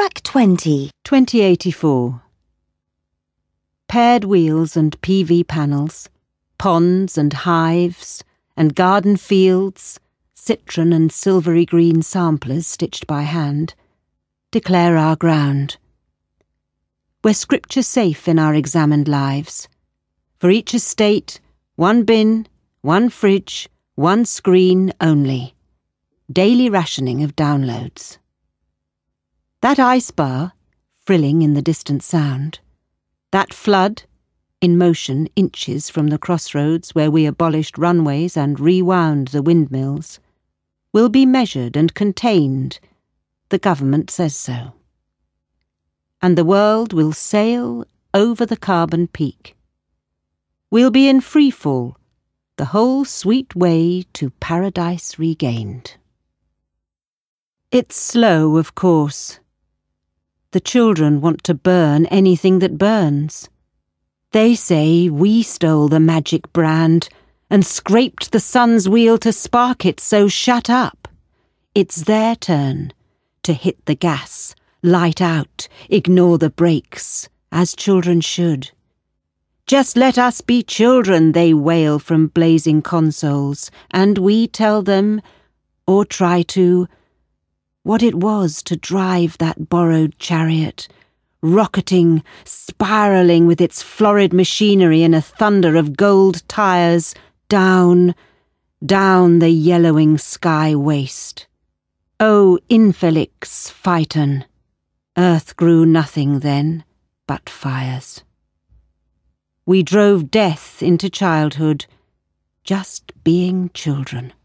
Track 20. 2084. Paired wheels and PV panels, ponds and hives, and garden fields, citron and silvery green samplers stitched by hand, declare our ground. We're scripture safe in our examined lives. For each estate, one bin, one fridge, one screen only. Daily rationing of downloads. That ice bar, frilling in the distant sound. That flood, in motion inches from the crossroads where we abolished runways and rewound the windmills, will be measured and contained. The government says so. And the world will sail over the carbon peak. We'll be in freefall, the whole sweet way to paradise regained. It's slow, of course. The children want to burn anything that burns. They say we stole the magic brand and scraped the sun's wheel to spark it, so shut up. It's their turn to hit the gas, light out, ignore the brakes, as children should. Just let us be children, they wail from blazing consoles, and we tell them, or try to, what it was to drive that borrowed chariot, rocketing, spiralling with its florid machinery in a thunder of gold tires, down, down the yellowing sky waste. O infelix phaeton, earth grew nothing then but fires. We drove death into childhood, just being children.